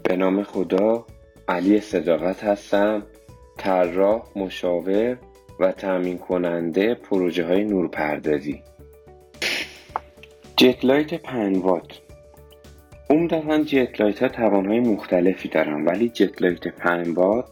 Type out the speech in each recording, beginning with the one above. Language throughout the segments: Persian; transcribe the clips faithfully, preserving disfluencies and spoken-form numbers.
به نام خدا، علی صداقت هستم، طراح، مشاور و تامین کننده پروژه های نورپردازی. جت لایت پنج وات. عمدتاً جت لایت ها توانهای مختلفی دارن، ولی جت لایت پنج وات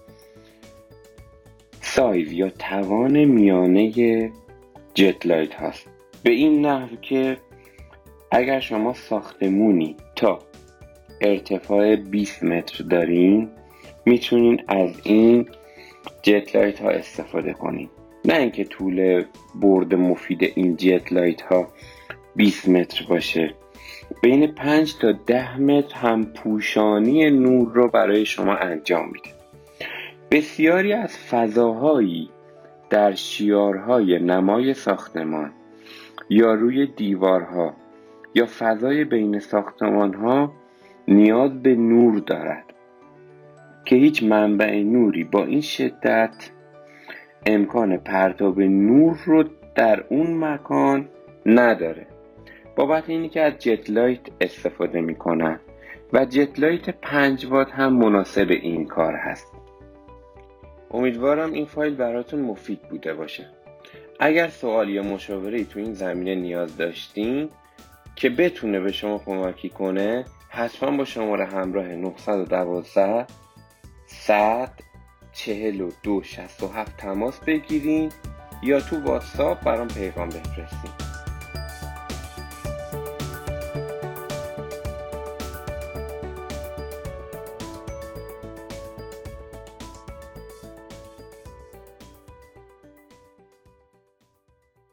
سایز یا توان میانه جت لایت هست، به این نحو که اگر شما ساختمونی تا ارتفاع بیست متر دارین میتونین از این جت لایت ها استفاده کنین، نه اینکه طول برد مفید این جت لایت ها بیست متر باشه. بین پنج تا ده متر هم پوشانی نور رو برای شما انجام میده. بسیاری از فضاهایی در شیارهای نمای ساختمان یا روی دیوارها یا فضای بین ساختمانها نیاز به نور دارد که هیچ منبع نوری با این شدت امکان پرتاب نور رو در اون مکان نداره. بابت اینی که از جت لایت استفاده میکنن و جت لایت پنج وات هم مناسب این کار هست. امیدوارم این فایل براتون مفید بوده باشه. اگر سوال یا مشاوره‌ای تو این زمینه نیاز داشتین که بتونه به شما کمکی کنه، حتما با شماره همراه نه یک دو صد چهل و دو شصت و هفت تماس بگیرین یا تو واتساپ برام پیغام بفرستین.